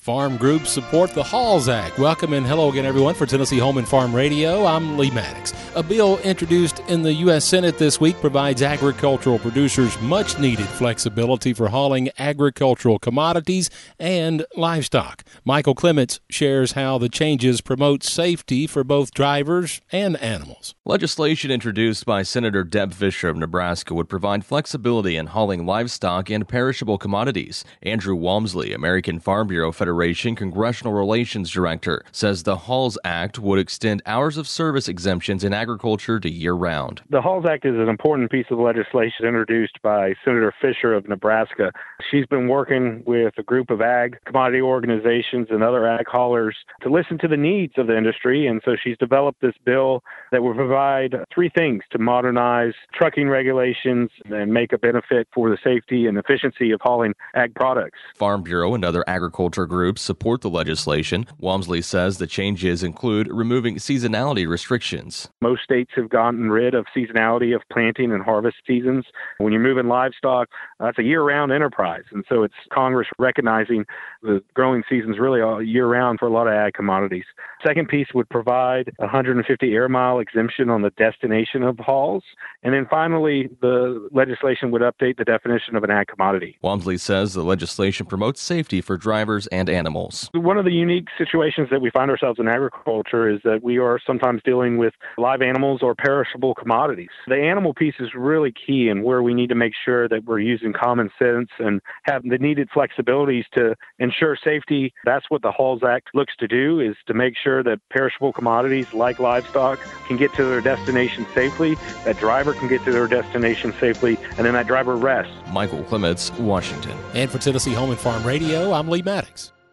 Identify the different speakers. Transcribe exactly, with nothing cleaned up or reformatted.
Speaker 1: Farm groups support the Halls Act. Welcome and hello again, everyone, for Tennessee Home and Farm Radio. I'm Lee Maddox. A bill introduced in the U S Senate this week provides agricultural producers much-needed flexibility for hauling agricultural commodities and livestock. Michael Clements shares how the changes promote safety for both drivers and animals.
Speaker 2: Legislation introduced by Senator Deb Fischer of Nebraska would provide flexibility in hauling livestock and perishable commodities. Andrew Walmsley, American Farm Bureau Federation Congressional Relations Director, says the Halls Act would extend hours of service exemptions in agriculture to year-round.
Speaker 3: The Halls Act is an important piece of legislation introduced by Senator Fischer of Nebraska. She's been working with a group of ag commodity organizations and other ag haulers to listen to the needs of the industry, and so she's developed this bill that will provide three things to modernize trucking regulations and make a benefit for the safety and efficiency of hauling ag products.
Speaker 2: Farm Bureau and other agriculture groups support the legislation. Walmsley says the changes include removing seasonality restrictions.
Speaker 3: Most states have gotten rid of seasonality of planting and harvest seasons. When you're moving livestock, that's a year-round enterprise. And so it's Congress recognizing the growing seasons really all year-round for a lot of ag commodities. Second piece would provide a one hundred fifty air mile exemption on the destination of hauls. And then finally, the legislation would update the definition of an ag commodity.
Speaker 2: Walmsley says the legislation promotes safety for drivers and animals.
Speaker 3: One of the unique situations that we find ourselves in agriculture is that we are sometimes dealing with live animals or perishable commodities. The animal piece is really key, and where we need to make sure that we're using common sense and have the needed flexibilities to ensure safety. That's what the Halls Act looks to do, is to make sure that perishable commodities like livestock can get to their destination safely, that driver can get to their destination safely, and then that driver rests.
Speaker 2: Michael Clements, Washington.
Speaker 1: And for Tennessee Home and Farm Radio, I'm Lee Maddox.